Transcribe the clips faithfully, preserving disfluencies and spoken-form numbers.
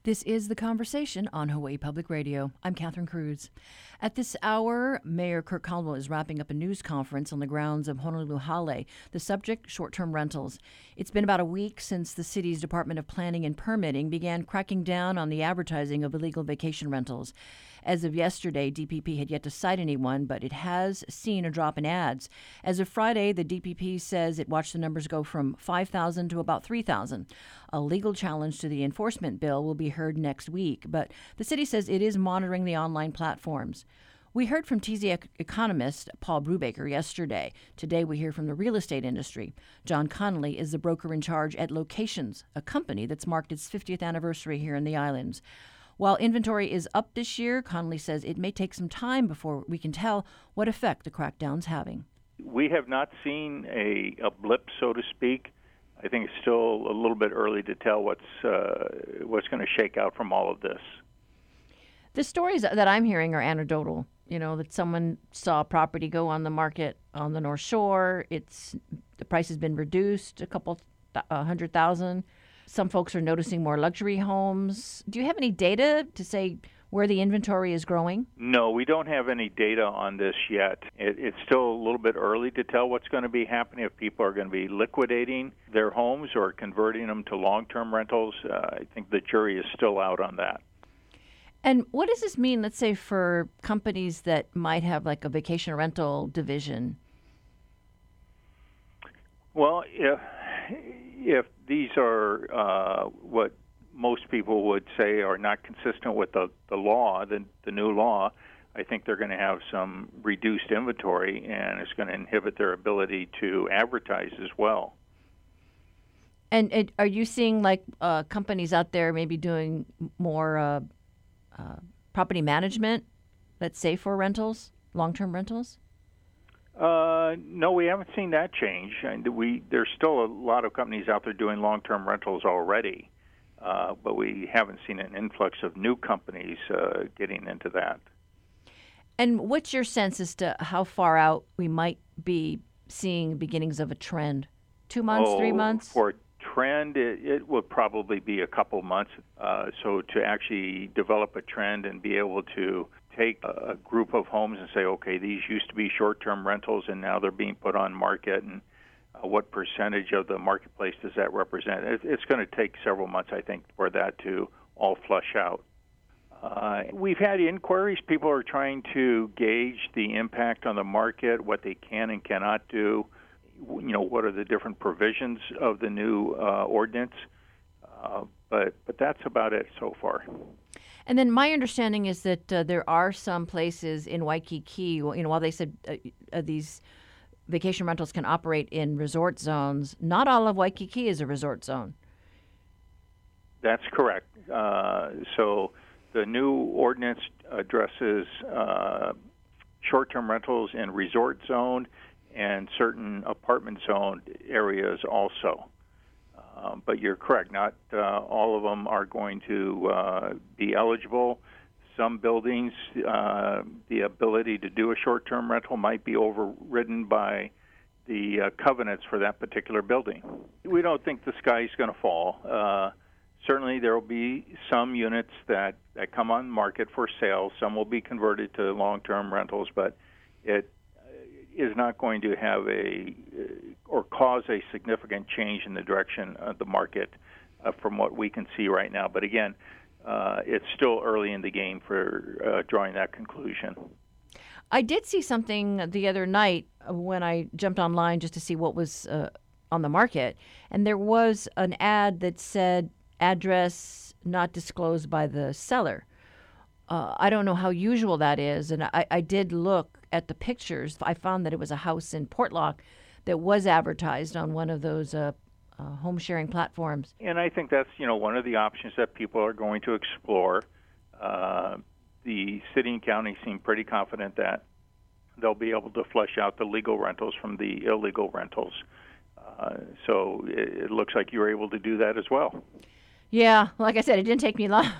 This is The Conversation on Hawaii Public Radio. I'm Catherine Cruz. At this hour, Mayor Kirk Caldwell is wrapping up a news conference on the grounds of Honolulu Hale. The subject, short-term rentals. It's been about a week since the city's Department of Planning and Permitting began cracking down on the advertising of illegal vacation rentals. As of yesterday, D P P had yet to cite anyone, but it has seen a drop in ads. As of Friday, the D P P says it watched the numbers go from five thousand to about three thousand. A legal challenge to the enforcement bill will be heard next week, but the city says it is monitoring the online platforms. We heard from T Z economist Paul Brubaker yesterday. Today we hear from the real estate industry. John Connolly is the broker in charge at Locations, a company that's marked its fiftieth anniversary here in the islands. While inventory is up this year, Connolly says it may take some time before we can tell what effect the crackdown's having. We have not seen a, a blip, so to speak. I think it's still a little bit early to tell what's uh, what's going to shake out from all of this. The stories that I'm hearing are anecdotal. You know, that someone saw a property go on the market on the North Shore. It's the price has been reduced a couple th- a hundred thousand. Some folks are noticing more luxury homes. Do you have any data to say where the inventory is growing? No, we don't have any data on this yet. It, it's still a little bit early to tell what's going to be happening, if people are going to be liquidating their homes or converting them to long-term rentals. Uh, I think the jury is still out on that. And what does this mean, let's say, for companies that might have like a vacation rental division? Well, if, if these are uh, what most people would say are not consistent with the, the law, the, the new law, I think they're going to have some reduced inventory, and it's going to inhibit their ability to advertise as well. And, and are you seeing like uh, companies out there maybe doing more uh, uh, property management, let's say, for rentals, long-term rentals? Uh, no, we haven't seen that change. And we there's still a lot of companies out there doing long-term rentals already. Uh, but we haven't seen an influx of new companies uh, getting into that. And what's your sense as to how far out we might be seeing beginnings of a trend? Two months, oh, three months? For a trend, it, it would probably be a couple months. Uh, so to actually develop a trend and be able to take a, a group of homes and say, okay, these used to be short-term rentals and now they're being put on market, and Uh, what percentage of the marketplace does that represent? It, it's going to take several months, I think, for that to all flush out. Uh, we've had inquiries. People are trying to gauge the impact on the market, what they can and cannot do. You know, what are the different provisions of the new uh, ordinance? Uh, but but that's about it so far. And then my understanding is that uh, there are some places in Waikiki, you know, while they said uh, uh, these vacation rentals can operate in resort zones, not all of Waikiki is a resort zone. That's correct. Uh, so the new ordinance addresses uh, short-term rentals in resort zone and certain apartment zone areas also. Uh, but you're correct. Not uh, all of them are going to uh, be eligible. Some buildings, uh, the ability to do a short-term rental might be overridden by the uh, covenants for that particular building. We don't think the sky is going to fall. Uh, certainly there will be some units that, that come on market for sale. Some will be converted to long-term rentals, but it is not going to have a or cause a significant change in the direction of the market uh, from what we can see right now. But again, Uh, it's still early in the game for uh, drawing that conclusion. I did see something the other night when I jumped online just to see what was uh, on the market, and there was an ad that said address not disclosed by the seller. Uh, I don't know how usual that is, and I, I did look at the pictures. I found that it was a house in Portlock that was advertised on one of those uh, Uh, home sharing platforms. And I think that's, you know, one of the options that people are going to explore. Uh, the city and county seem pretty confident that they'll be able to flush out the legal rentals from the illegal rentals. Uh, so it, it looks like you were able to do that as well. Yeah, like I said, it didn't take me long.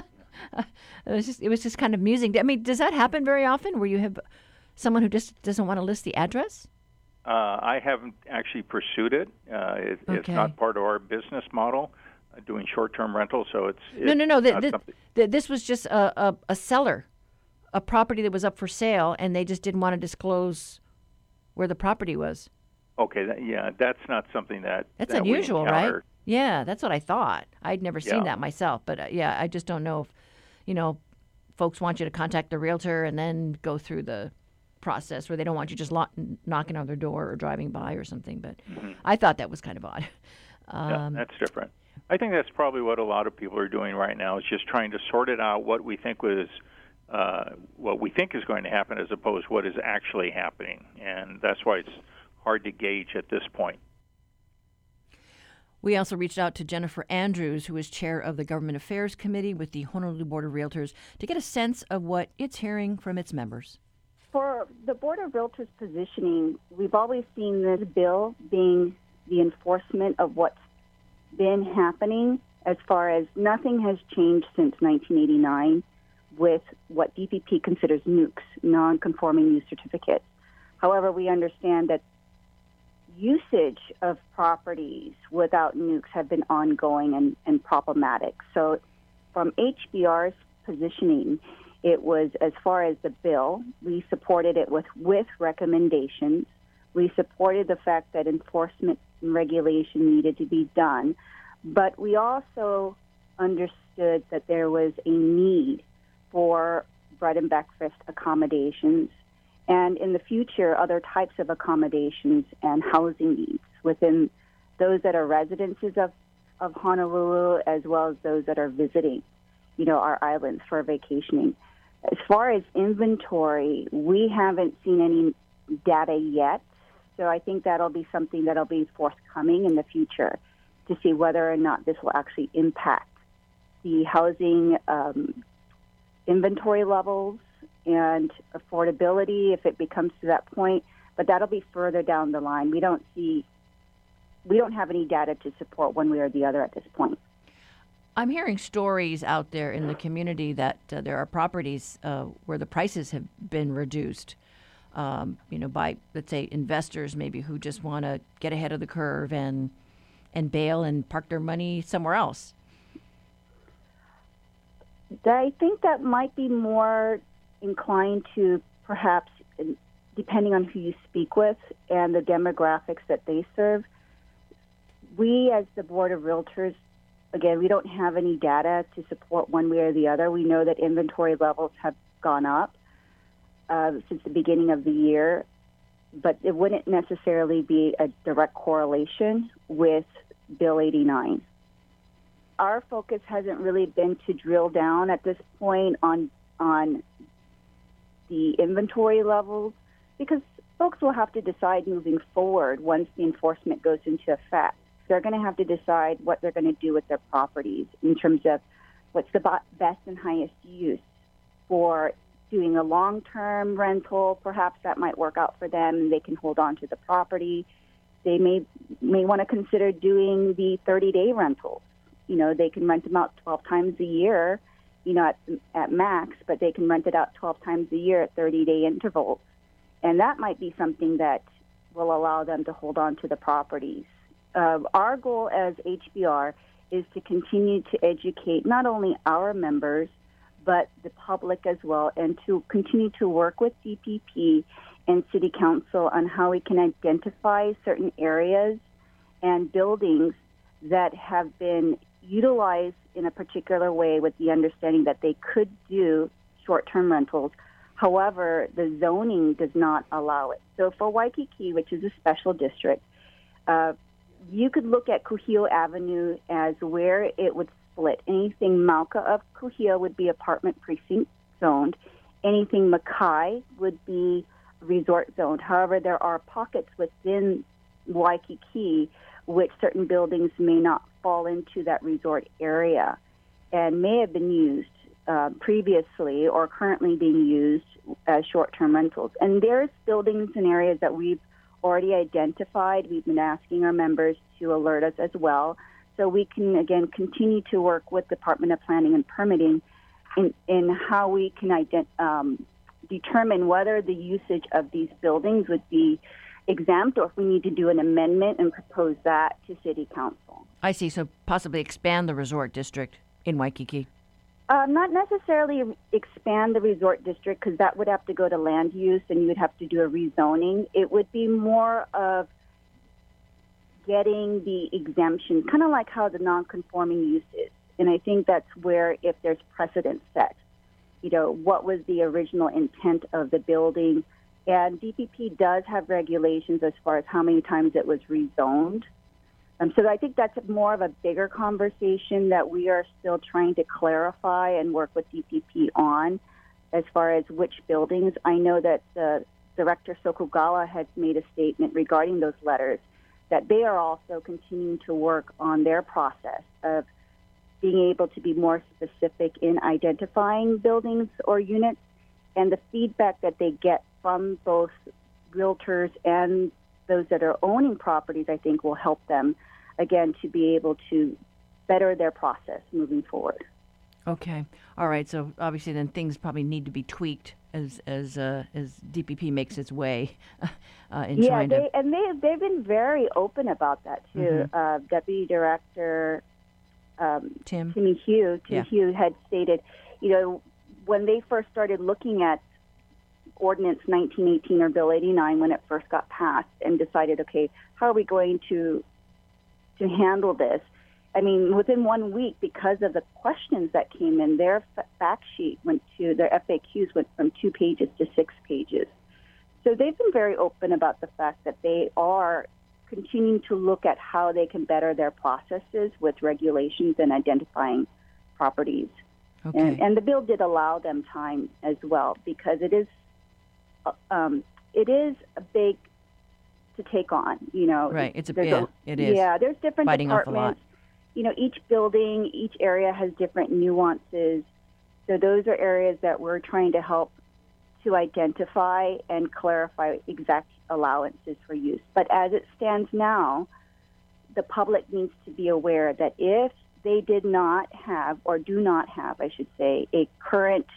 it was just it was just kind of amusing. I mean, does that happen very often, where you have someone who just doesn't want to list the address? Uh, I haven't actually pursued it. Uh, it okay. It's not part of our business model. doing short-term rentals. So it's, it's no, no, no. The, not the, something. the, this was just a, a, a seller, a property that was up for sale, and they just didn't want to disclose where the property was. Okay, that, yeah, that's not something that That's that we unusual, right? encounter. Yeah, that's what I thought. I'd never seen Yeah. that myself, but uh, yeah, I just don't know if, you know, folks want you to contact the realtor and then go through the process where they don't want you just lo- knocking on their door or driving by or something. But Mm-hmm. I thought that was kind of odd. Um, Yeah, that's different. I think that's probably what a lot of people are doing right now, is just trying to sort it out, what we think was uh, what we think is going to happen as opposed to what is actually happening. And that's why it's hard to gauge at this point. We also reached out to Jennifer Andrews, who is chair of the Government Affairs Committee with the Honolulu Board of Realtors, to get a sense of what it's hearing from its members. For the Board of Realtors positioning, we've always seen this bill being the enforcement of what's been happening, as far as nothing has changed since nineteen eighty-nine with what D P P considers nukes, non-conforming use certificates. However, we understand that usage of properties without nukes have been ongoing and, and problematic. So from H B R's positioning, it was, as far as the bill, we supported it with, with recommendations. We supported the fact that enforcement and regulation needed to be done. But we also understood that there was a need for bread and breakfast accommodations, and in the future, other types of accommodations and housing needs within those that are residences of, of Honolulu, as well as those that are visiting, you know, our islands for vacationing. As far as inventory, we haven't seen any data yet, so I think that'll be something that'll be forthcoming in the future to see whether or not this will actually impact the housing um, inventory levels and affordability if it becomes to that point, but that'll be further down the line. We don't see, we don't have any data to support one way or the other at this point. I'm hearing stories out there in the community that uh, there are properties uh, where the prices have been reduced, um, you know, by, let's say, investors maybe who just want to get ahead of the curve and and bail and park their money somewhere else. I think that might be more inclined to, perhaps, depending on who you speak with and the demographics that they serve. We, as the Board of Realtors, again, we don't have any data to support one way or the other. We know that inventory levels have gone up uh, since the beginning of the year, but it wouldn't necessarily be a direct correlation with Bill eighty-nine. Our focus hasn't really been to drill down at this point on on the inventory levels, because folks will have to decide moving forward once the enforcement goes into effect. They're going to have to decide what they're going to do with their properties in terms of what's the best and highest use. For doing a long-term rental, perhaps that might work out for them and they can hold on to the property. They may may want to consider doing the thirty-day rentals. You know, they can rent them out twelve times a year, you know, at, at max, but they can rent it out twelve times a year at thirty-day intervals. And that might be something that will allow them to hold on to the properties. Uh, our goal as H B R is to continue to educate not only our members, but the public as well, and to continue to work with D P P and City Council on how we can identify certain areas and buildings that have been utilized in a particular way with the understanding that they could do short-term rentals. However, the zoning does not allow it. So for Waikiki, which is a special district, uh, you could look at Kuhio Avenue as where it would split. Anything Mauka of Kuhio would be apartment precinct zoned. Anything Makai would be resort zoned. However, there are pockets within Waikiki which certain buildings may not fall into that resort area and may have been used uh, previously or currently being used as short-term rentals. And there's buildings and areas that we've already identified. We've been asking our members to alert us as well, so we can, again, continue to work with Department of Planning and Permitting in, in how we can ident- um, determine whether the usage of these buildings would be exempt, or if we need to do an amendment and propose that to City Council. I see. So possibly expand the resort district in Waikiki. Uh, not necessarily expand the resort district, because that would have to go to land use and you would have to do a rezoning. It would be more of getting the exemption, kind of like how the non-conforming use is. And I think that's where, if there's precedent set, you know, what was the original intent of the building? And D P P does have regulations as far as how many times it was rezoned. Um, so I think that's more of a bigger conversation that we are still trying to clarify and work with D P P on, as far as which buildings. I know that uh, Director Sokugawa has made a statement regarding those letters, that they are also continuing to work on their process of being able to be more specific in identifying buildings or units, and the feedback that they get from both realtors and those that are owning properties, I think, will help them, again, to be able to better their process moving forward. Okay. All right. So obviously then things probably need to be tweaked as as uh, as D P P makes its way uh, in yeah, trying they, to... and they, they've been very open about that, too. Mm-hmm. Uh, Deputy Director um, Tim? Timmy Hugh, Tim Yeah. Hugh had stated, you know, when they first started looking at Ordinance nineteen eighteen or Bill eighty-nine when it first got passed, and decided, okay, how are we going to to handle this? I mean, within one week, because of the questions that came in, their fact sheet went to, their F A Qs went from two pages to six pages. So they've been very open about the fact that they are continuing to look at how they can better their processes with regulations and identifying properties. Okay. And, and the bill did allow them time as well, because it is um, it is a big to take on. You know, Right. It's a there's yeah, it is. Yeah, there's different Biting off a lot. departments. You know, each building, each area has different nuances. So those are areas that we're trying to help to identify and clarify exact allowances for use. But as it stands now, the public needs to be aware that if they did not have, or do not have, I should say, a current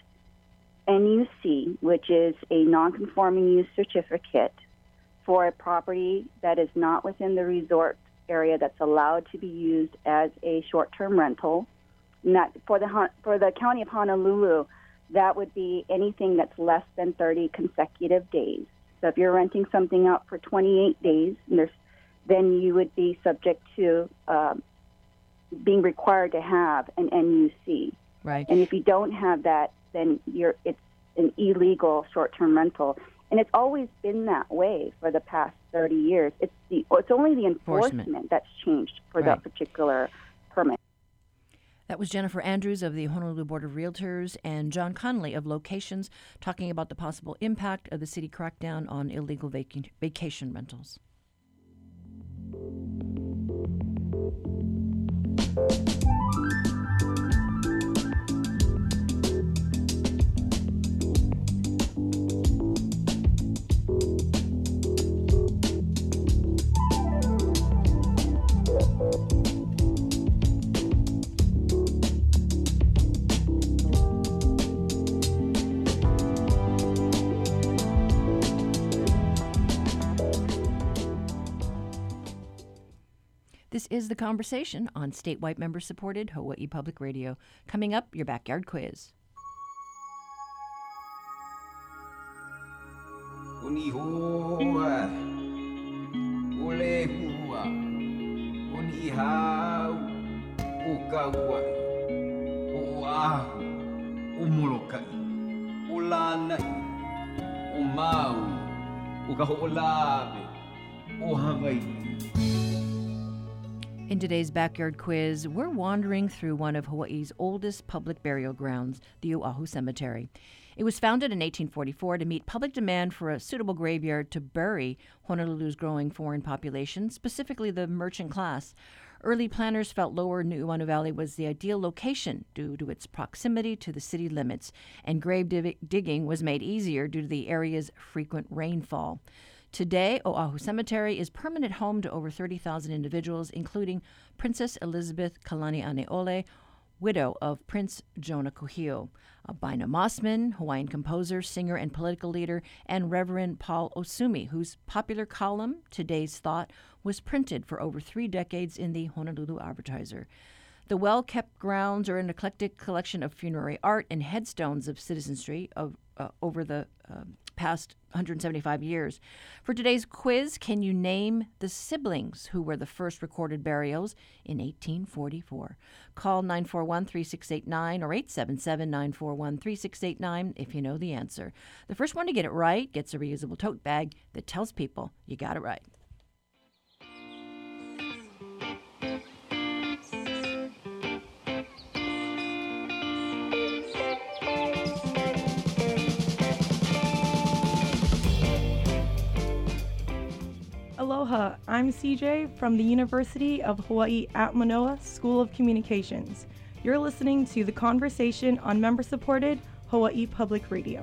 N U C, which is a non-conforming use certificate for a property that is not within the resort area that's allowed to be used as a short-term rental, not for the for the County of Honolulu, that would be anything that's less than thirty consecutive days. So if you're renting something out for twenty-eight days, and there's, then you would be subject to um, being required to have an N U C. Right. And if you don't have that, then you're it's an illegal short-term rental. And it's always been that way for the past thirty years. It's the it's only the enforcement, enforcement that's changed for right. that particular permit. That was Jennifer Andrews of the Honolulu Board of Realtors and John Connolly of Locations talking about the possible impact of the city crackdown on illegal vac- vacation rentals. This is The Conversation on statewide member-supported Hawaii Public Radio. Coming up, your backyard quiz. In today's backyard quiz, we're wandering through one of Hawaii's oldest public burial grounds, the Oahu Cemetery. It was founded in eighteen forty-four to meet public demand for a suitable graveyard to bury Honolulu's growing foreign population, specifically the merchant class. Early planners felt lower Nu'uanu Valley was the ideal location due to its proximity to the city limits, and grave dig- digging was made easier due to the area's frequent rainfall. Today, Oahu Cemetery is permanent home to over thirty thousand individuals, including Princess Elizabeth Kalani'ane'ole, widow of Prince Jonah Kuhio, Bina Mossman, Hawaiian composer, singer, and political leader, and Reverend Paul Osumi, whose popular column, Today's Thought, was printed for over three decades in the Honolulu Advertiser. The well-kept grounds are an eclectic collection of funerary art and headstones of citizenry of, uh, over the uh, past one hundred seventy-five years. For today's quiz, can you name the siblings who were the first recorded burials in eighteen forty-four? Call nine four one, three six eight nine or eight seven seven, nine four one, three six eight nine if you know the answer. The first one to get it right gets a reusable tote bag that tells people you got it right. Aloha, I'm C J from the University of Hawaii at Manoa School of Communications. You're listening to The Conversation on member-supported Hawaii Public Radio.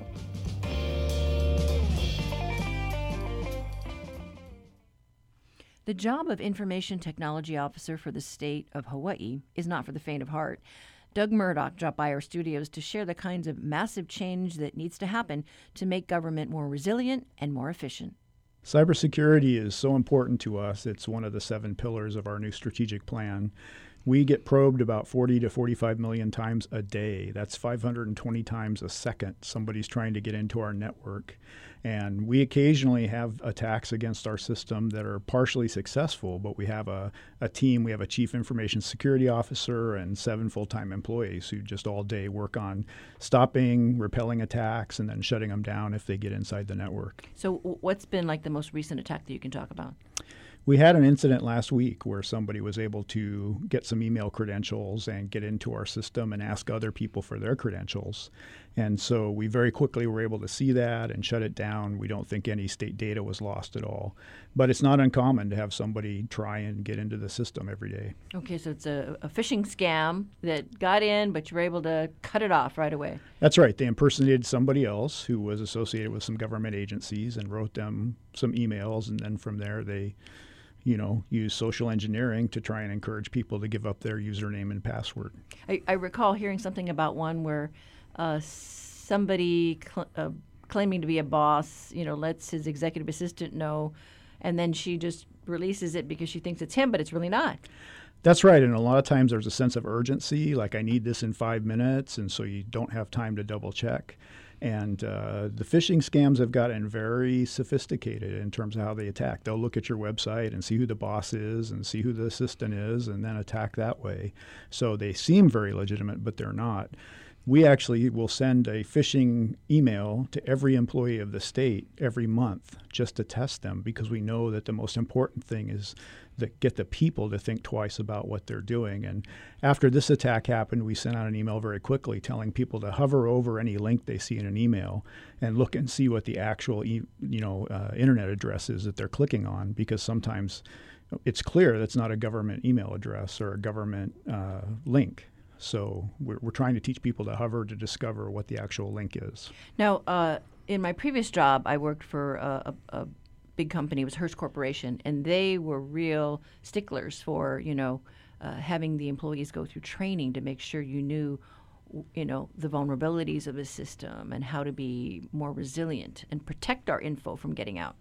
The job of Information Technology Officer for the state of Hawaii is not for the faint of heart. Doug Murdoch dropped by our studios to share the kinds of massive change that needs to happen to make government more resilient and more efficient. Cybersecurity is so important to us. It's one of the seven pillars of our new strategic plan. We get probed about forty to forty-five million times a day. That's five hundred twenty times a second somebody's trying to get into our network. And we occasionally have attacks against our system that are partially successful, but we have a, a team, we have a chief information security officer and seven full-time employees who just all day work on stopping, repelling attacks, and then shutting them down if they get inside the network. So what's been like the most recent attack that you can talk about? We had an incident last week where somebody was able to get some email credentials and get into our system and ask other people for their credentials. And so we very quickly were able to see that and shut it down. We don't think any state data was lost at all. But it's not uncommon to have somebody try and get into the system every day. Okay, so it's a, a phishing scam that got in, but you were able to cut it off right away. That's right. They impersonated somebody else who was associated with some government agencies and wrote them some emails, and then from there they you know, use social engineering to try and encourage people to give up their username and password. I, I recall hearing something about one where uh, somebody cl- uh, claiming to be a boss, you know, lets his executive assistant know, and then she just releases it because she thinks it's him, but it's really not. That's right. And a lot of times there's a sense of urgency, like I need this in five minutes, and so you don't have time to double check. And uh, the phishing scams have gotten very sophisticated in terms of how they attack. They'll look at your website and see who the boss is and see who the assistant is and then attack that way. So they seem very legitimate, but they're not. We actually will send a phishing email to every employee of the state every month just to test them, because we know that the most important thing is that get the people to think twice about what they're doing. And after this attack happened, we sent out an email very quickly telling people to hover over any link they see in an email and look and see what the actual e- you know uh, internet address is that they're clicking on, because sometimes it's clear that's not a government email address or a government uh, link. So we're, we're trying to teach people to hover to discover what the actual link is. Now, uh, in my previous job, I worked for a, a, a big company. It was Hearst Corporation, and they were real sticklers for, you know, uh, having the employees go through training to make sure you knew, you know, the vulnerabilities of a system and how to be more resilient and protect our info from getting out.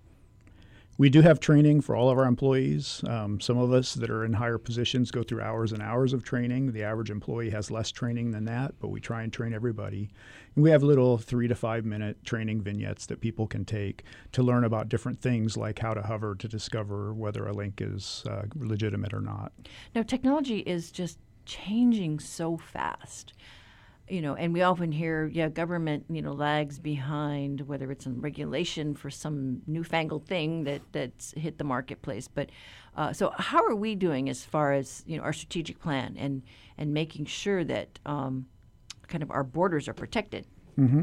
We do have training for all of our employees. Um, some of us that are in higher positions go through hours and hours of training. The average employee has less training than that, but we try and train everybody. And we have little three to five minute training vignettes that people can take to learn about different things, like how to hover to discover whether a link is uh, legitimate or not. Now, technology is just changing so fast. You know, and we often hear, yeah, government, you know, lags behind, whether it's in regulation for some newfangled thing that that's hit the marketplace. But uh, so how are we doing as far as, you know, our strategic plan and, and making sure that um, kind of our borders are protected? Mm-hmm.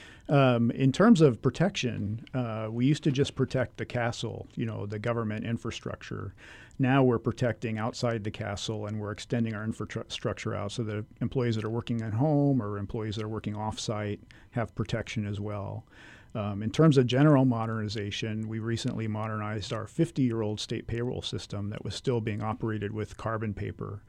Um, in terms of protection, uh, we used to just protect the castle, you know, the government infrastructure. Now we're protecting outside the castle, and we're extending our infrastructure out so that employees that are working at home or employees that are working off-site have protection as well. Um, in terms of general modernization, we recently modernized our fifty-year-old state payroll system that was still being operated with carbon paper.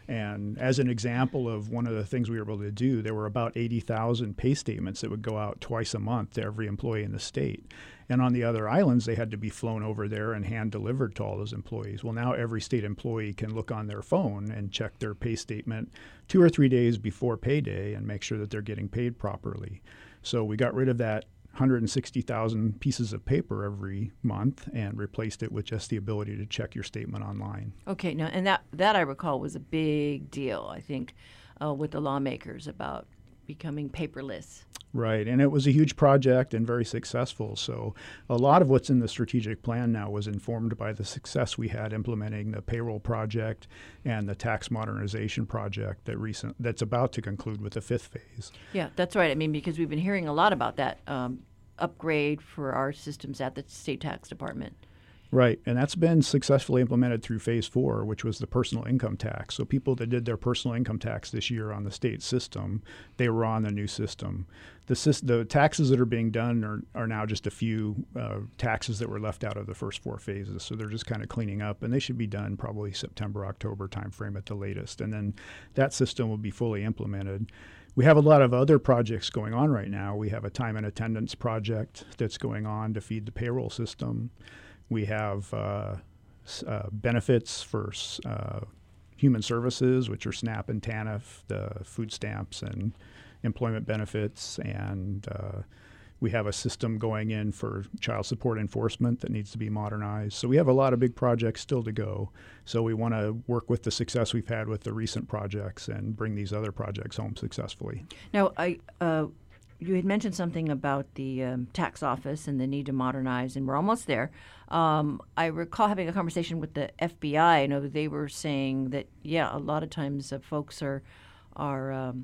And as an example of one of the things we were able to do, there were about eighty thousand pay statements that would go out twice a month to every employee in the state. And on the other islands, they had to be flown over there and hand delivered to all those employees. Well, now every state employee can look on their phone and check their pay statement two or three days before payday and make sure that they're getting paid properly. So we got rid of that one hundred sixty thousand pieces of paper every month and replaced it with just the ability to check your statement online. Okay, now, and that, that I recall was a big deal, I think, uh, with the lawmakers about becoming paperless. Right, and it was a huge project and very successful. So a lot of what's in the strategic plan now was informed by the success we had implementing the payroll project and the tax modernization project that recent that's about to conclude with the fifth phase. Yeah, that's right. I mean, because we've been hearing a lot about that um, upgrade for our systems at the state tax department. Right, and that's been successfully implemented through phase four, which was the personal income tax. So people that did their personal income tax this year on the state system, they were on the new system. The, syst- the taxes that are being done are, are now just a few uh, taxes that were left out of the first four phases. So they're just kind of cleaning up, and they should be done probably September, October timeframe at the latest. And then that system will be fully implemented. We have a lot of other projects going on right now. We have a time and attendance project that's going on to feed the payroll system. We have uh, uh, benefits for uh, human services, which are SNAP and TANF, the food stamps and employment benefits. And uh, we have a system going in for child support enforcement that needs to be modernized. So we have a lot of big projects still to go. So we want to work with the success we've had with the recent projects and bring these other projects home successfully. Now, I... Uh You had mentioned something about the um, tax office and the need to modernize, and we're almost there. Um, I recall having a conversation with the F B I. I know that they were saying that, yeah, a lot of times uh, folks are, are um,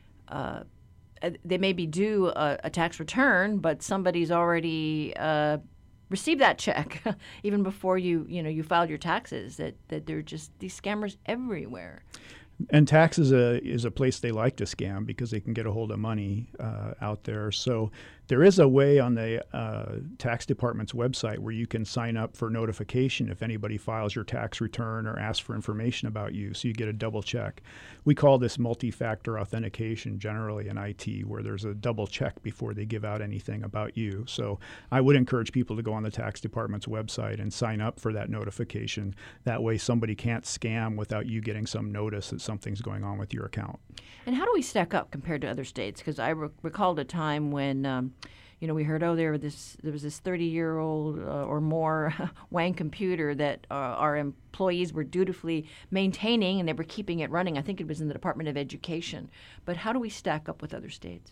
uh, they may be due a, a tax return, but somebody's already uh, received that check even before you, you know, you filed your taxes. That that there are just these scammers everywhere. And tax is a, is a place they like to scam because they can get a hold of money uh, out there. So there is a way on the uh, tax department's website where you can sign up for notification if anybody files your tax return or asks for information about you, so you get a double check. We call this multi-factor authentication generally in I T, where there's a double check before they give out anything about you. So I would encourage people to go on the tax department's website and sign up for that notification. That way somebody can't scam without you getting some notice that something's going on with your account. And how do we stack up compared to other states? Because I re- recalled a time when, um, you know, we heard, oh, there, this, there was this thirty-year-old uh, or more Wang computer that uh, our employees were dutifully maintaining, and they were keeping it running. I think it was in the Department of Education. But how do we stack up with other states?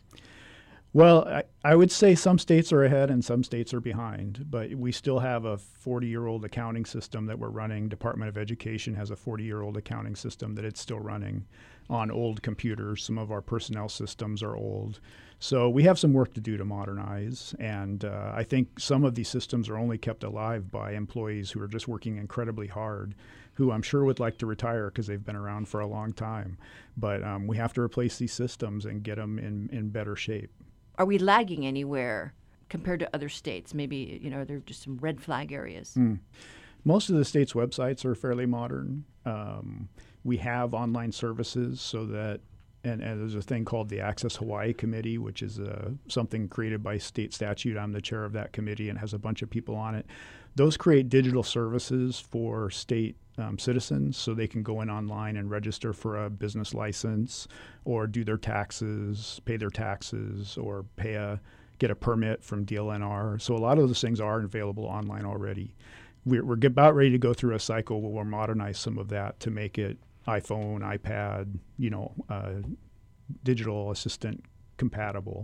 Well, I, I would say some states are ahead and some states are behind, but we still have a forty-year-old accounting system that we're running. Department of Education has a forty-year-old accounting system that it's still running on old computers. Some of our personnel systems are old. So we have some work to do to modernize, and uh, I think some of these systems are only kept alive by employees who are just working incredibly hard, who I'm sure would like to retire because they've been around for a long time. But um, we have to replace these systems and get them in, in better shape. Are we lagging anywhere compared to other states? Maybe, you know, there are just some red flag areas. Mm. Most of the states' websites are fairly modern. Um, we have online services so that, and, and there's a thing called the Access Hawaii Committee, which is uh, something created by state statute. I'm the chair of that committee and has a bunch of people on it. Those create digital services for state Um, citizens, so they can go in online and register for a business license or do their taxes, pay their taxes, or pay a get a permit from D L N R. So a lot of those things are available online already. We're, we're about ready to go through a cycle where we'll modernize some of that to make it iPhone, iPad, you know, uh, digital assistant compatible.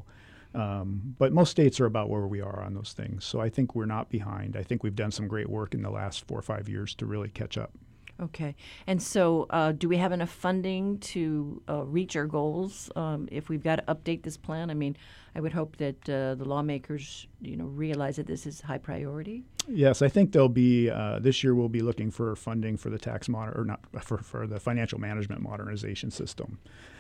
Um, but most states are about where we are on those things. So I think we're not behind. I think we've done some great work in the last four or five years to really catch up. Okay. And so uh, do we have enough funding to uh, reach our goals um, if we've got to update this plan? I mean, I would hope that uh, the lawmakers, you know, realize that this is high priority. Yes, I think there'll be, uh, this year we'll be looking for funding for the tax moder- or not, for, for the financial management modernization system.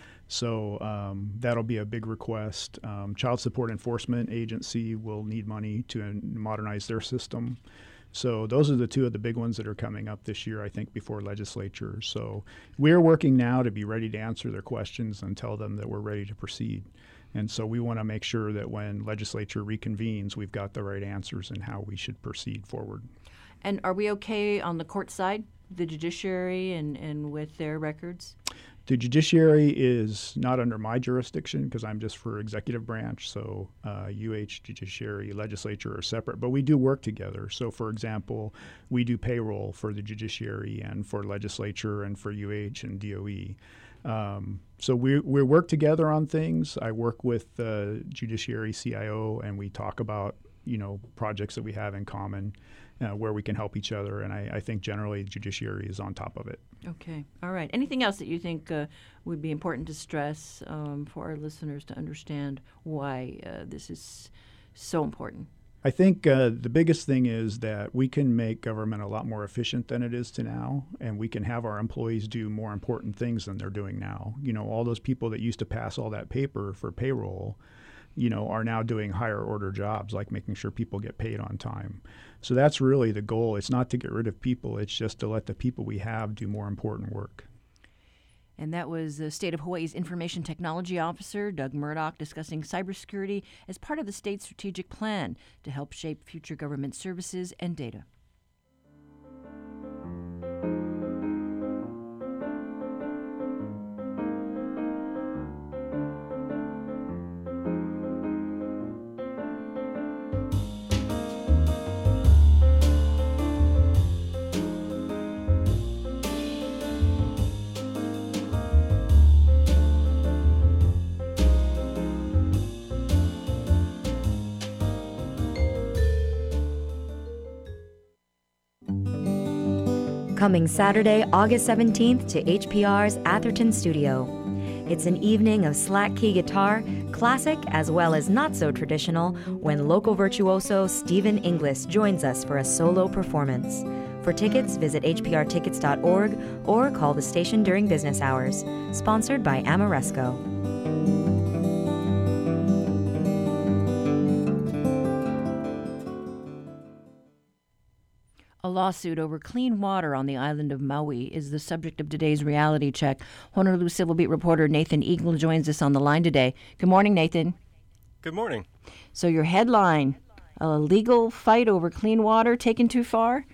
So um, that'll be a big request. Um, Child Support Enforcement Agency will need money to modernize their system. So those are the two of the big ones that are coming up this year, I think, before legislature. So we're working now to be ready to answer their questions and tell them that we're ready to proceed. And so we want to make sure that when legislature reconvenes, we've got the right answers and how we should proceed forward. And are we okay on the court side, the judiciary, and, and with their records? The judiciary is not under my jurisdiction because I'm just for executive branch. So uh, U H, judiciary, legislature are separate, but we do work together. So, for example, we do payroll for the judiciary and for legislature and for U H and D O E. Um, so we we work together on things. I work with the uh, judiciary C I O, and we talk about you know projects that we have in common. Uh, where we can help each other, and I, I think generally the judiciary is on top of it. Okay. All right. Anything else that you think uh, would be important to stress um, for our listeners to understand why uh, this is so important? I think uh, the biggest thing is that we can make government a lot more efficient than it is to now, and we can have our employees do more important things than they're doing now. You know, all those people that used to pass all that paper for payroll, you know, are now doing higher order jobs, like making sure people get paid on time. So that's really the goal. It's not to get rid of people. It's just to let the people we have do more important work. And that was the State of Hawaii's Information Technology Officer, Doug Murdoch, discussing cybersecurity as part of the state's strategic plan to help shape future government services and data. Coming Saturday, August seventeenth to H P R's Atherton Studio. It's an evening of slack key guitar, classic as well as not so traditional, when local virtuoso Stephen Inglis joins us for a solo performance. For tickets, visit h p r tickets dot org or call the station during business hours. Sponsored by Amoresco. A lawsuit over clean water on the island of Maui is the subject of today's reality check. Honolulu Civil Beat reporter Nathan Eagle joins us on the line today. Good morning, Nathan. Good morning. So your headline, a legal fight over clean water taken too far?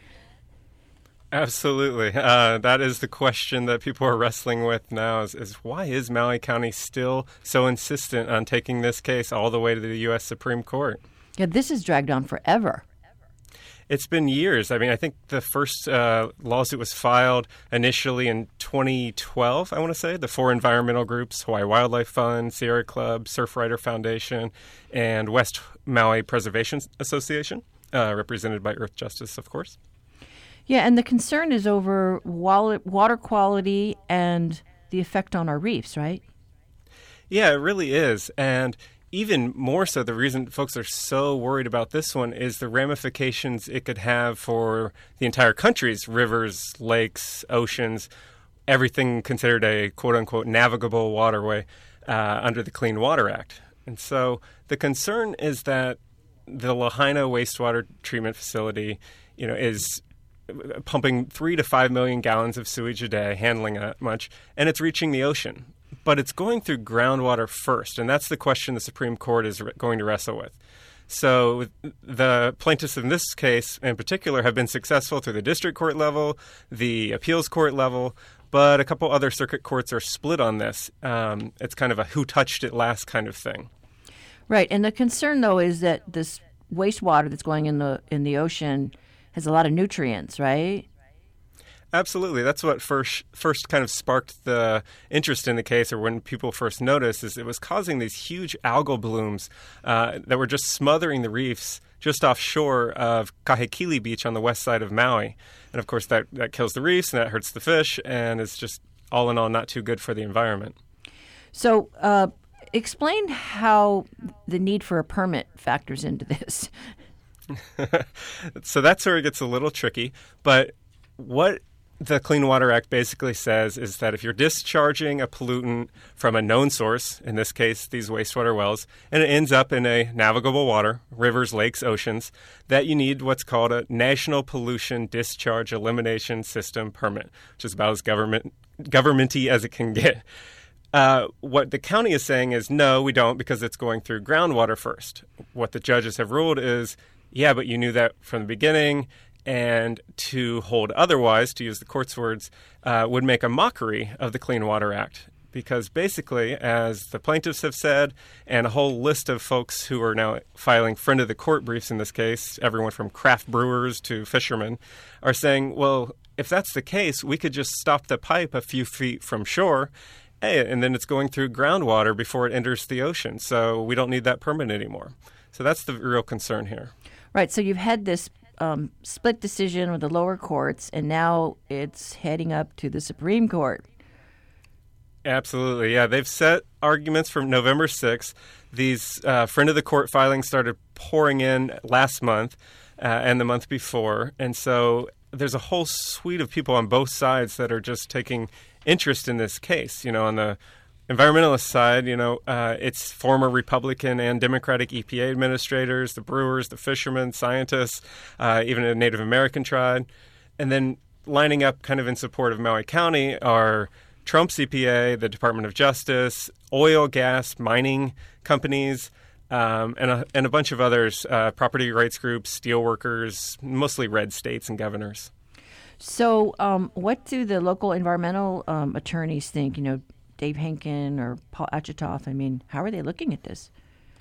Absolutely. Uh, that is the question that people are wrestling with now is, is why is Maui County still so insistent on taking this case all the way to the U S Supreme Court? Yeah, this has dragged on forever. It's been years. I mean, I think the first uh, lawsuit was filed initially in twenty twelve, I want to say. The four environmental groups, Hawaii Wildlife Fund, Sierra Club, Surfrider Foundation, and West Maui Preservation Association, uh, represented by Earth Justice, of course. Yeah, and the concern is over water quality and the effect on our reefs, right? Yeah, it really is. And even more so, the reason folks are so worried about this one is the ramifications it could have for the entire country's rivers, lakes, oceans, everything considered a quote-unquote navigable waterway uh, under the Clean Water Act. And so the concern is that the Lahaina wastewater treatment facility, you know, is pumping three to five million gallons of sewage a day, handling that much, and it's reaching the ocean. But it's going through groundwater first, and that's the question the Supreme Court is re- going to wrestle with. So the plaintiffs in this case in particular have been successful through the district court level, the appeals court level, but a couple other circuit courts are split on this. Um, it's kind of a who touched it last kind of thing. Right, and the concern, though, is that this wastewater that's going in the in the ocean has a lot of nutrients, right? Absolutely. That's what first first kind of sparked the interest in the case, or when people first noticed, is it was causing these huge algal blooms uh, that were just smothering the reefs just offshore of Kahekili Beach on the west side of Maui. And of course, that, that kills the reefs and that hurts the fish, and it's just all in all not too good for the environment. So uh, explain how the need for a permit factors into this. So that's where it gets a little tricky. But what the Clean Water Act basically says is that if you're discharging a pollutant from a known source, in this case, these wastewater wells, and it ends up in a navigable water, rivers, lakes, oceans, that you need what's called a National Pollution Discharge Elimination System permit, which is about as government governmenty as it can get. Uh, what the county is saying is, no, we don't, because it's going through groundwater first. What the judges have ruled is, yeah, but you knew that from the beginning, and to hold otherwise, to use the court's words, uh, would make a mockery of the Clean Water Act. Because basically, as the plaintiffs have said, and a whole list of folks who are now filing friend of the court briefs in this case, everyone from craft brewers to fishermen, are saying, well, if that's the case, we could just stop the pipe a few feet from shore, and then it's going through groundwater before it enters the ocean. So we don't need that permit anymore. So that's the real concern here. Right. So you've had this um, split decision with the lower courts, and now it's heading up to the Supreme Court. Absolutely. Yeah, they've set arguments from November sixth. These uh, friend of the court filings started pouring in last month uh, and the month before. And so there's a whole suite of people on both sides that are just taking interest in this case. You know, on the environmentalist side, you know, uh, it's former Republican and Democratic E P A administrators, the brewers, the fishermen, scientists, uh, even a Native American tribe. And then lining up kind of in support of Maui County are Trump's E P A, the Department of Justice, oil, gas, mining companies, um, and, a, and a bunch of others, uh, property rights groups, steelworkers, mostly red states and governors. So um, what do the local environmental um, attorneys think? You know, Dave Henkin or Paul Achitoff, I mean, how are they looking at this?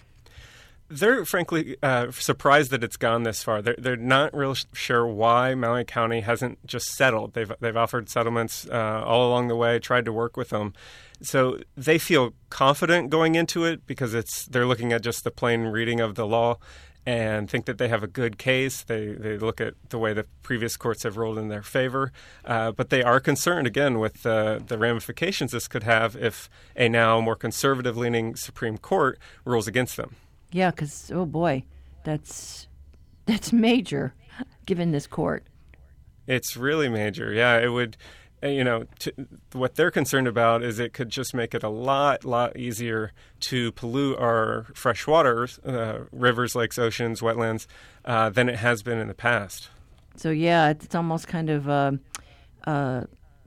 They're frankly uh, surprised that it's gone this far. They're, they're not real sure why Maui County hasn't just settled. They've they've offered settlements uh, all along the way, tried to work with them. So they feel confident going into it because it's they're looking at just the plain reading of the law and think that they have a good case. They they look at the way the previous courts have ruled in their favor. Uh, but they are concerned, again, with uh, the ramifications this could have if a now more conservative-leaning Supreme Court rules against them. Yeah, because, oh boy, that's that's major, given this court. It's really major. Yeah, it would, you know, to, what they're concerned about is it could just make it a lot, lot easier to pollute our fresh waters, uh, rivers, lakes, oceans, wetlands, uh, than it has been in the past. So, yeah, it's, it's almost kind of, uh, uh,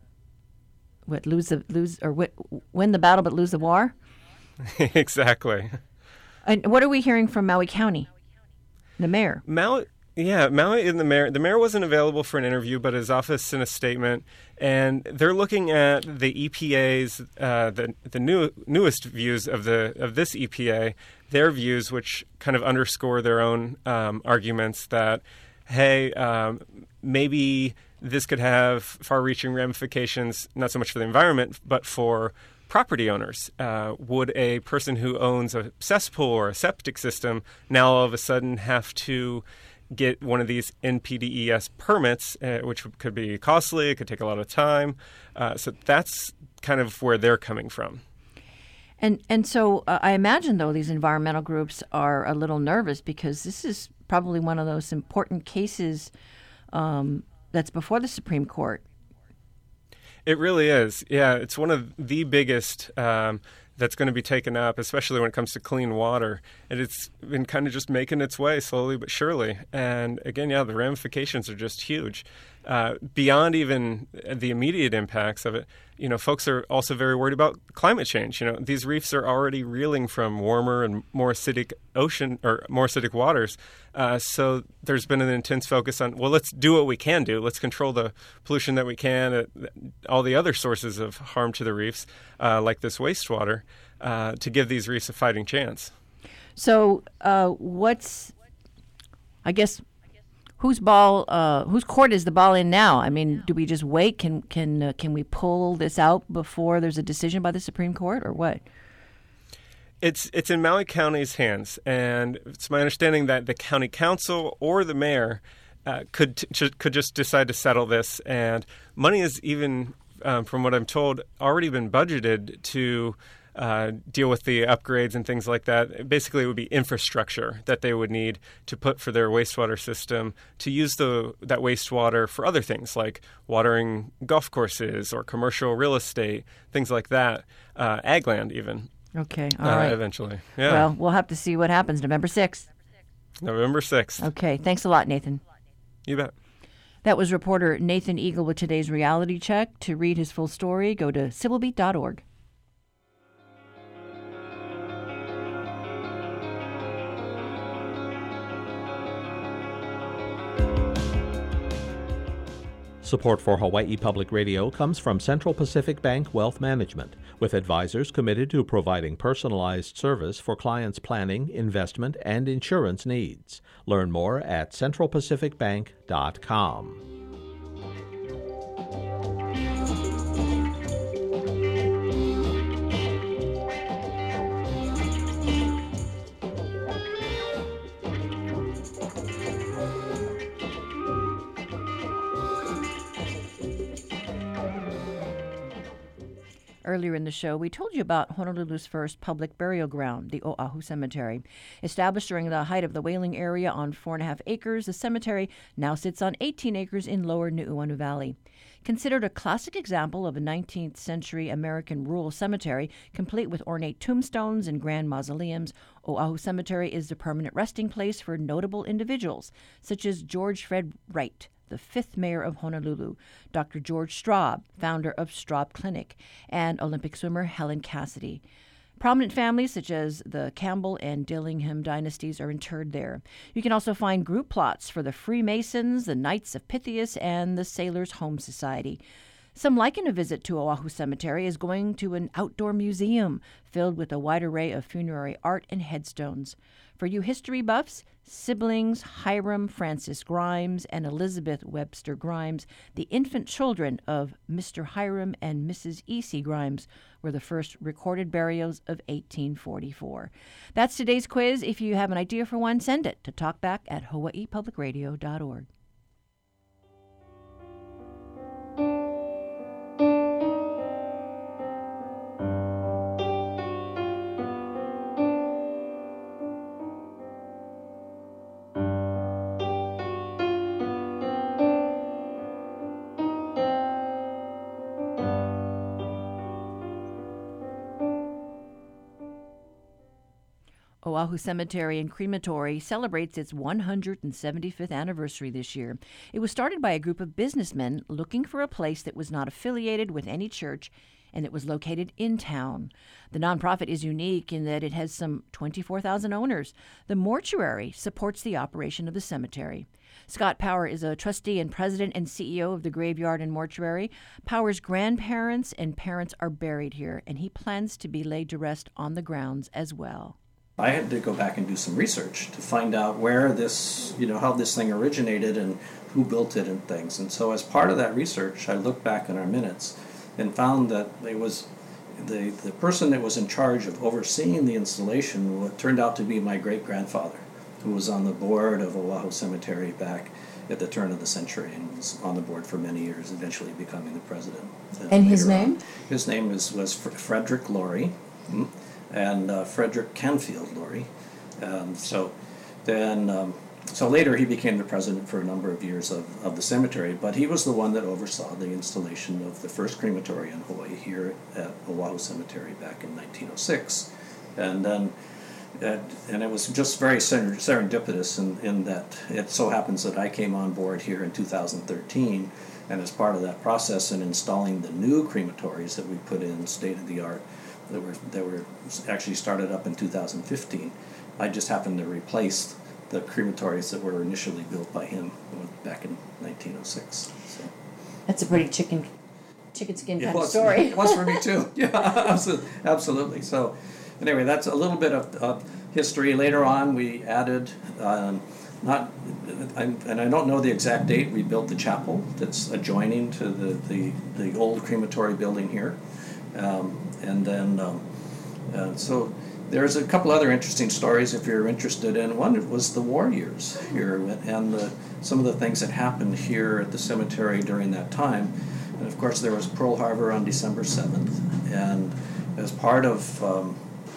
what, lose the, lose, or win, win the battle but lose the war? Exactly. And what are we hearing from Maui County, the mayor? Maui, yeah, Maui and the mayor. The mayor wasn't available for an interview, but his office sent a statement, and they're looking at the E P A's, uh, the the new newest views of the of this E P A, their views, which kind of underscore their own um, arguments that, hey, um, maybe this could have far-reaching ramifications, not so much for the environment, but for property owners. Uh, would a person who owns a cesspool or a septic system now all of a sudden have to get one of these N P D E S permits, uh, which could be costly, it could take a lot of time. Uh, so that's kind of where they're coming from. And and so uh, I imagine, though, these environmental groups are a little nervous because this is probably one of those important cases um, that's before the Supreme Court. It really is. Yeah, it's one of the biggest um, that's going to be taken up, especially when it comes to clean water. And it's been kind of just making its way slowly but surely. And again, yeah, the ramifications are just huge. Uh, beyond even the immediate impacts of it, you know, folks are also very worried about climate change. You know, these reefs are already reeling from warmer and more acidic ocean or more acidic waters. Uh, so there's been an intense focus on, well, let's do what we can do. Let's control the pollution that we can, uh, all the other sources of harm to the reefs, uh, like this wastewater, uh, to give these reefs a fighting chance. So uh, what's, I guess, whose ball, uh, whose court is the ball in now? I mean, do we just wait? Can can uh, can we pull this out before there's a decision by the Supreme Court, or what? It's it's in Maui County's hands, and it's my understanding that the county council or the mayor uh, could t- could just decide to settle this, and money is even, um, from what I'm told, already been budgeted to uh, deal with the upgrades and things like that. Basically, it would be infrastructure that they would need to put for their wastewater system to use the that wastewater for other things like watering golf courses or commercial real estate, things like that, uh, ag land even. Okay, all uh, right. Eventually, yeah. Well, we'll have to see what happens November sixth. November sixth. Okay, thanks a lot, Nathan. You bet. That was reporter Nathan Eagle with today's Reality Check. To read his full story, go to civil beat dot org. Support for Hawaii Public Radio comes from Central Pacific Bank Wealth Management, with advisors committed to providing personalized service for clients' planning, investment, and insurance needs. Learn more at central pacific bank dot com. Earlier in the show, we told you about Honolulu's first public burial ground, the Oahu Cemetery. Established during the height of the whaling area on four and a half acres, the cemetery now sits on eighteen acres in lower Nu'uanu Valley. Considered a classic example of a nineteenth century American rural cemetery, complete with ornate tombstones and grand mausoleums, Oahu Cemetery is the permanent resting place for notable individuals, such as George Fred Wright, the fifth mayor of Honolulu, Doctor George Straub, founder of Straub Clinic, and Olympic swimmer Helen Cassidy. Prominent families such as the Campbell and Dillingham dynasties are interred there. You can also find group plots for the Freemasons, the Knights of Pythias, and the Sailors' Home Society. Some liken a visit to Oahu Cemetery as going to an outdoor museum filled with a wide array of funerary art and headstones. For you history buffs, siblings Hiram Francis Grimes and Elizabeth Webster Grimes, the infant children of Mister Hiram and Missus E C Grimes, were the first recorded burials of eighteen forty-four. That's today's quiz. If you have an idea for one, send it to talkback at hawaii public radio dot org. Oahu Cemetery and Crematory celebrates its one hundred seventy-fifth anniversary this year. It was started by a group of businessmen looking for a place that was not affiliated with any church and that was located in town. The nonprofit is unique in that it has some twenty-four thousand owners. The mortuary supports the operation of the cemetery. Scott Power is a trustee and president and C E O of the Graveyard and Mortuary. Power's grandparents and parents are buried here, and he plans to be laid to rest on the grounds as well. I had to go back and do some research to find out where this, you know, how this thing originated and who built it and things. And so as part of that research, I looked back in our minutes and found that it was the, the person that was in charge of overseeing the installation what turned out to be my great-grandfather, who was on the board of Oahu Cemetery back at the turn of the century and was on the board for many years, eventually becoming the president. And his name? On. His name is, was Frederick Laurie. Mm-hmm. and uh, Frederick Canfield Laurie. Um, so then, um, so later he became the president for a number of years of, of the cemetery, but he was the one that oversaw the installation of the first crematory in Hawaii here at Oahu Cemetery back in nineteen oh six. And then, uh, and it was just very ser- serendipitous in, in that it so happens that I came on board here in two thousand thirteen, and as part of that process in installing the new crematories that we put in state-of-the-art, that were that were actually started up in two thousand fifteen. I just happened to replace the crematories that were initially built by him back in nineteen oh six. So. That's a pretty chicken chicken skin kind was, of story. It was for me too. Yeah, absolutely. absolutely. So anyway, that's a little bit of, of history. Later on, we added, um, not, I'm, and I don't know the exact date, we built the chapel that's adjoining to the, the, the old crematory building here. Um, and then, um, uh, so there's a couple other interesting stories if you're interested in. One was the war years here and the, some of the things that happened here at the cemetery during that time. And of course, there was Pearl Harbor on December seventh, and as part of um,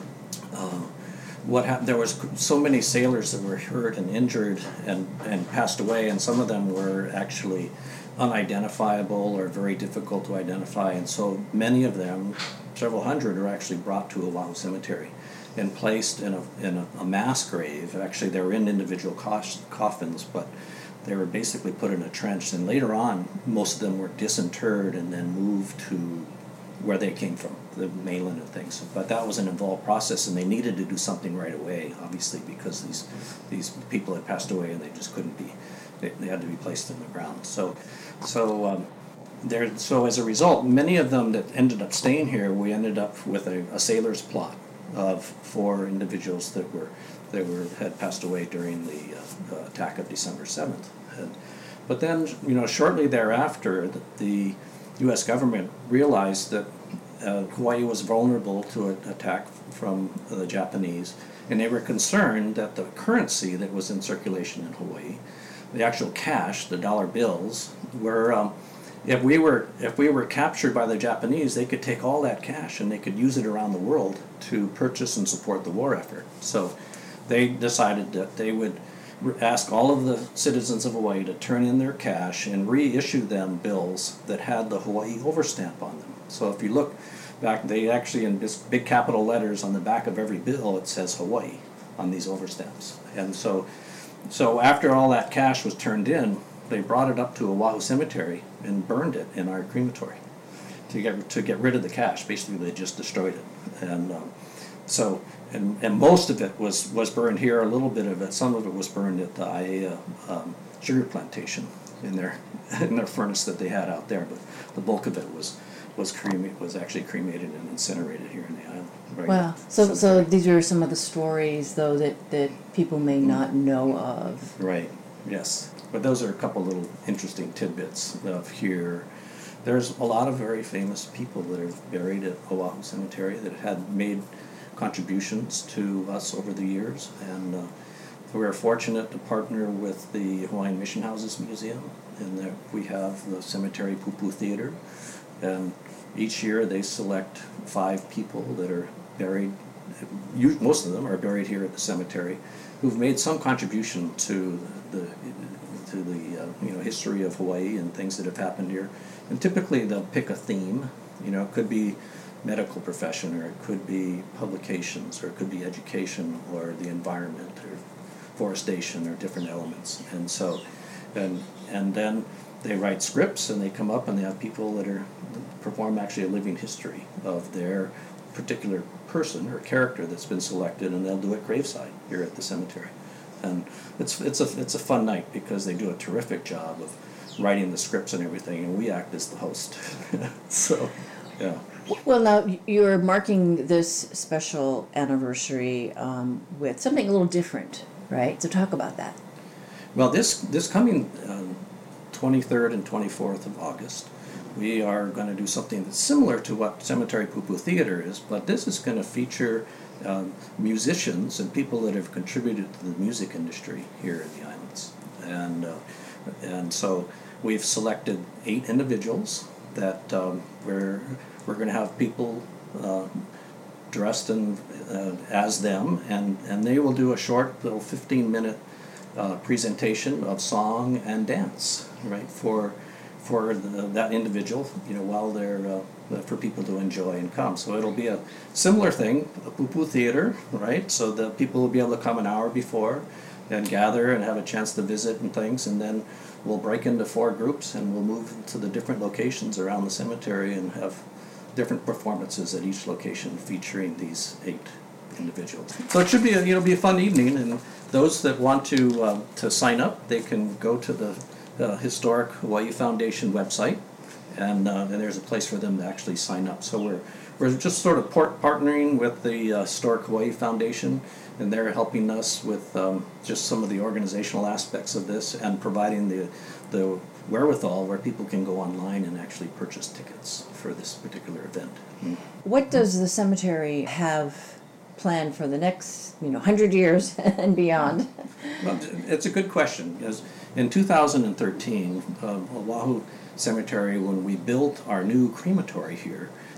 uh, what happened, there was so many sailors that were hurt and injured and, and passed away, and some of them were actually unidentifiable or very difficult to identify, and so many of them, several hundred, are actually brought to Oahu Cemetery and placed in a in a, a mass grave. Actually, they were in individual cosh- coffins, but they were basically put in a trench, and later on, most of them were disinterred and then moved to where they came from, the mainland and things. But that was an involved process, and they needed to do something right away, obviously, because these these people had passed away and they just couldn't be, they, they had to be placed in the ground. So, so um, there. So as a result, many of them that ended up staying here, we ended up with a, a sailor's plot of four individuals that were that were had passed away during the uh, attack of December seventh. And, but then, you know, shortly thereafter, the, the U S government realized that uh, Hawaii was vulnerable to an attack from uh, the Japanese, and they were concerned that the currency that was in circulation in Hawaii, the actual cash, the dollar bills, were um, if we were if we were captured by the Japanese, they could take all that cash and they could use it around the world to purchase and support the war effort. So they decided that they would ask all of the citizens of Hawaii to turn in their cash and reissue them bills that had the Hawaii overstamp on them. So if you look back, they actually, in this big capital letters on the back of every bill, it says Hawaii on these overstamps. And so, so after all that cash was turned in, they brought it up to Oahu Cemetery and burned it in our crematory to get to get rid of the cash. Basically, they just destroyed it. And um, so. And, and most of it was, was burned here, a little bit of it, some of it was burned at the Aiea um, sugar plantation in their in their furnace that they had out there, but the bulk of it was was crema- was actually cremated and incinerated here in the island. Right. Wow. So so these are some of the stories, though, that, that people may not know of. Right, yes. But those are a couple little interesting tidbits of here. There's a lot of very famous people that are buried at Oahu Cemetery that had made contributions to us over the years, and uh, we were fortunate to partner with the Hawaiian Mission Houses Museum, and that we have the Cemetery Pupu Theater, and each year they select five people that are buried, most of them are buried here at the cemetery, who've made some contribution to the to the uh, you know history of Hawaii and things that have happened here, and typically they'll pick a theme. You know, it could be medical profession, or it could be publications, or it could be education, or the environment, or forestation, or different elements. And so, and and then they write scripts, and they come up, and they have people that are perform actually a living history of their particular person or character that's been selected, and they'll do it graveside here at the cemetery. And it's it's a it's a fun night because they do a terrific job of writing the scripts and everything, and we act as the host. So, yeah. Well, now you're marking this special anniversary um, with something a little different, right? So talk about that. Well, this this coming um, twenty-third and twenty-fourth of August, we are going to do something that's similar to what Cemetery Pupu Theater is, but this is going to feature um, musicians and people that have contributed to the music industry here in the islands. And, uh, and so we've selected eight individuals that um, we're... We're going to have people uh, dressed in, uh, as them, and, and they will do a short little fifteen-minute uh, presentation of song and dance, right, for for the, that individual, you know, while they're uh, for people to enjoy and come. So it'll be a similar thing, a Pupu Theater, right? So that people will be able to come an hour before and gather and have a chance to visit and things, and then we'll break into four groups and we'll move to the different locations around the cemetery and have different performances at each location featuring these eight individuals. So it should be a, you know be a fun evening, and those that want to uh, to sign up, they can go to the uh, Historic Hawaii Foundation website, and, uh, and there's a place for them to actually sign up. So we're we're just sort of part- partnering with the uh, Historic Hawaii Foundation, and they're helping us with um, just some of the organizational aspects of this and providing the the wherewithal where people can go online and actually purchase tickets for this particular event. Mm. What does the cemetery have planned for the next, you know, hundred years and beyond? Well, it's a good question, because in two thousand thirteen, uh, Oahu Cemetery, when we built our new crematory here,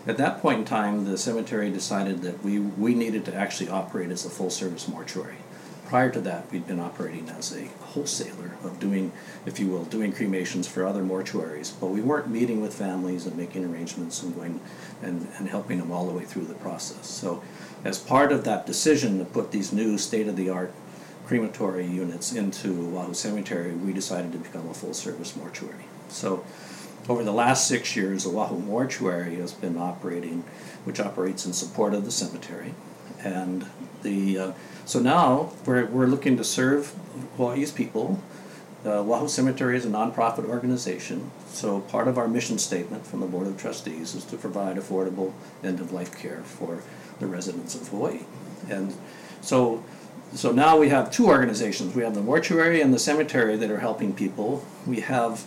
at that point in time, the cemetery decided that we, we needed to actually operate as a full-service mortuary. Prior to that, we'd been operating as a wholesaler of doing, if you will, doing cremations for other mortuaries, but we weren't meeting with families and making arrangements and going and, and helping them all the way through the process. So as part of that decision to put these new state-of-the-art crematory units into Oahu Cemetery, we decided to become a full-service mortuary. So over the last six years, Oahu Mortuary has been operating, which operates in support of the cemetery. And the uh, so now we're, we're looking to serve Hawaii's people. Uh, Oahu Cemetery is a nonprofit organization, so part of our mission statement from the Board of Trustees is to provide affordable end-of-life care for the residents of Hawaii. And so So now we have two organizations. We have the mortuary and the cemetery that are helping people. We have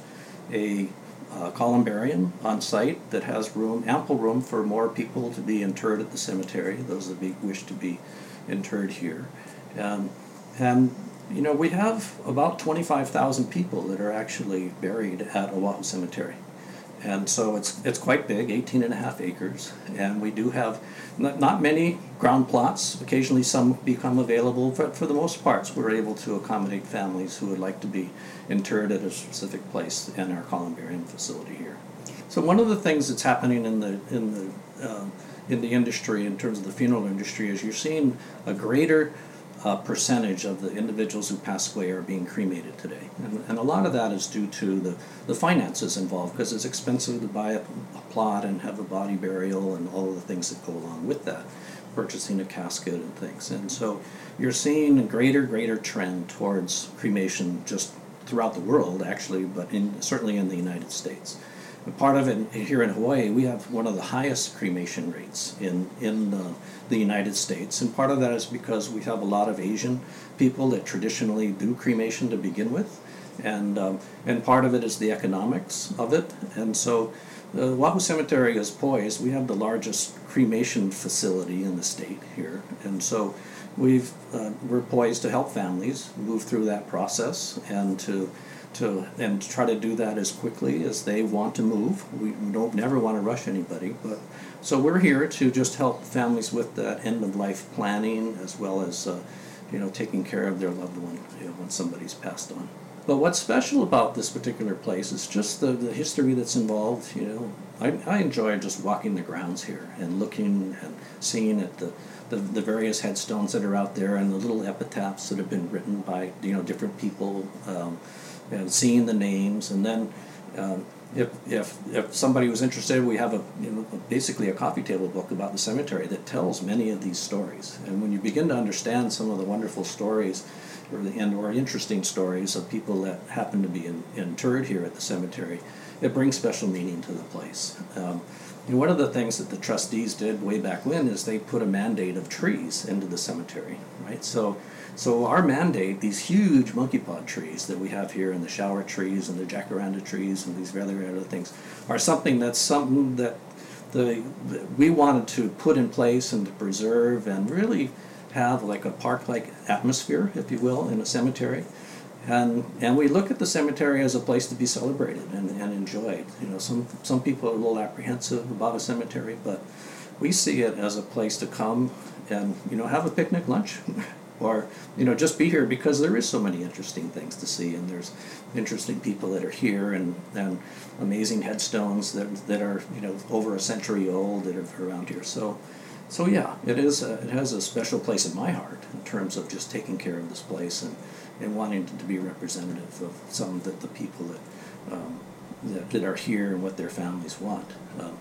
a uh, columbarium on site that has room, ample room for more people to be interred at the cemetery, those that be, wish to be interred here. Um, and, you know, we have about twenty-five thousand people that are actually buried at Oahu Cemetery. And so it's it's quite big, eighteen and a half acres, and we do have not, not many ground plots. Occasionally some become available, but for the most part we're able to accommodate families who would like to be interred at a specific place in our columbarium facility here. So one of the things that's happening in the in the uh, in the industry, in terms of the funeral industry, is you're seeing a greater Uh, percentage of the individuals who pass away are being cremated today. And, and a lot of that is due to the, the finances involved, because it's expensive to buy a, a plot and have a body burial and all of the things that go along with that, purchasing a casket and things. And so you're seeing a greater, greater trend towards cremation just throughout the world, actually, but in, certainly in the United States. And part of it, here in Hawaii, we have one of the highest cremation rates in, in uh, the United States. And part of that is because we have a lot of Asian people that traditionally do cremation to begin with. And, um, and part of it is the economics of it. And so the Oahu Cemetery is poised. We have the largest cremation facility in the state here. And so we've, uh, we're poised to help families move through that process and to to and try to do that as quickly as they want to move. We don't never want to rush anybody, but so we're here to just help families with that end of life planning, as well as uh, you know taking care of their loved one, you know, when somebody's passed on. But what's special about this particular place is just the, the history that's involved. You know, I, I enjoy just walking the grounds here and looking and seeing at the The, the various headstones that are out there and the little epitaphs that have been written by you know different people, um, and seeing the names. And then um, if if if somebody was interested, we have a you know basically a coffee table book about the cemetery that tells many of these stories. And when you begin to understand some of the wonderful stories or the and or interesting stories of people that happen to be in, interred here at the cemetery, it brings special meaning to the place. Um, And one of the things that the trustees did way back when is they put a mandate of trees into the cemetery, right? So, so our mandate, these huge monkey pod trees that we have here, and the shower trees and the jacaranda trees and these other other things, are something that's something that the that we wanted to put in place and to preserve and really have like a park-like atmosphere, if you will, in a cemetery. And and we look at the cemetery as a place to be celebrated and, and enjoyed. You know, some some people are a little apprehensive about a cemetery, but we see it as a place to come and you know have a picnic lunch, or you know just be here because there is so many interesting things to see, and there's interesting people that are here, and, and amazing headstones that that are you know over a century old that are around here. So. So yeah, it is. A, it has a special place in my heart in terms of just taking care of this place and, and wanting to be representative of some of the, the people that, um, that that are here and what their families want. Um,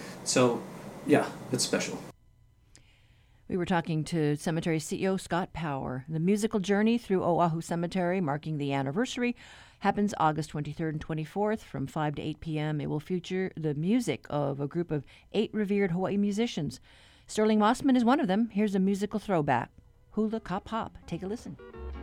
so yeah, it's special. We were talking to Cemetery C E O Scott Power. The musical journey through Oahu Cemetery, marking the anniversary, happens August twenty-third and twenty-fourth from five to eight p.m. It will feature the music of a group of eight revered Hawaii musicians. Sterling Mossman is one of them. Here's a musical throwback, Hula Cop Hop. Take a listen.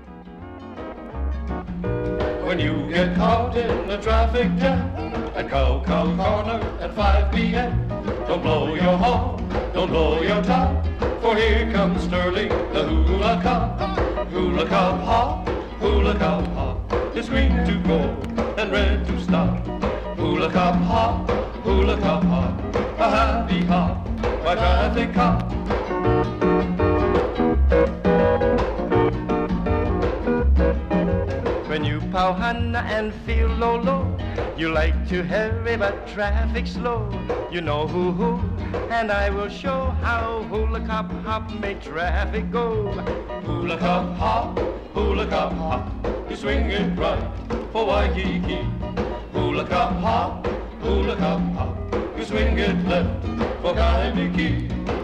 When you get caught in a traffic jam at Cow Cow Corner at five p.m., don't blow your horn, don't blow your top, for here comes Sterling, the Hula Cop. Hula Cop Hop, Hula Cop Hop, it's green to go and red to stop. Hula Cop Hop, Hula Cop Hop, a happy hop by traffic cop. When you pow Hannah and feel low low, you like to hurry but traffic slow. You know who who, and I will show how hula cop hop make traffic go. Hula cop hop, hula cop hop, you swing it right for Waikiki. Hula cop hop, hula cop hop, you swing it left for Kaimiki.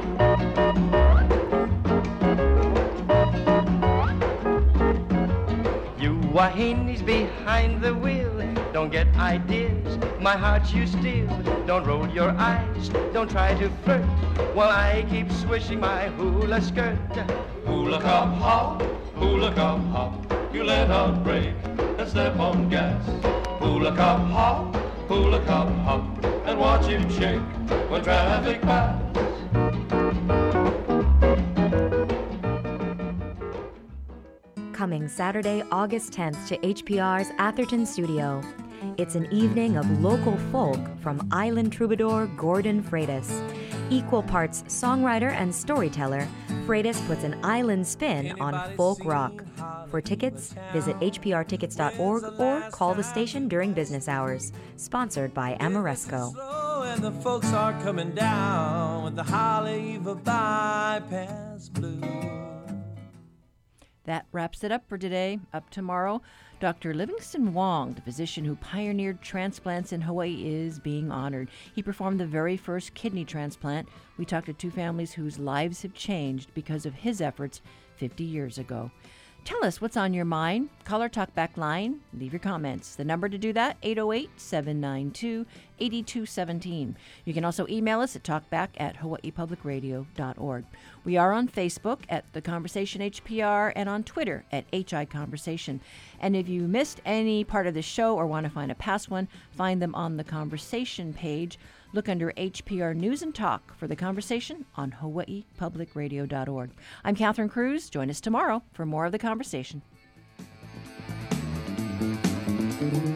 Wahinis behind the wheel, don't get ideas, my heart you steal. Don't roll your eyes, don't try to flirt, while I keep swishing my hula skirt. Hula cop hop, hula cop hop, you let out brake and step on gas. Hula cop hop, hula cop hop, and watch him shake when traffic passes. Coming Saturday, August tenth to H P R's Atherton studio. It's an evening of local folk from island troubadour Gordon Freitas. Equal parts songwriter and storyteller, Freitas puts an island spin on folk rock. For tickets, visit h p r tickets dot org or call the station during business hours. Sponsored by Amoresco. And the folks are coming down with the Haleiwa bypass blues. That wraps it up for today. Up tomorrow, Doctor Livingston Wong, the physician who pioneered transplants in Hawaii, is being honored. He performed the very first kidney transplant. We talked to two families whose lives have changed because of his efforts fifty years ago. Tell us what's on your mind. Call our talkback line. Leave your comments. The number to do that, eight oh eight, seven nine two, eight two one seven. You can also email us at talkback at hawaii public radio dot org. We are on Facebook at The Conversation H P R and on Twitter at H I Conversation. And if you missed any part of the show or want to find a past one, find them on the Conversation page. Look under H P R News and Talk for The Conversation on hawaii public radio dot org. I'm Catherine Cruz. Join us tomorrow for more of The Conversation.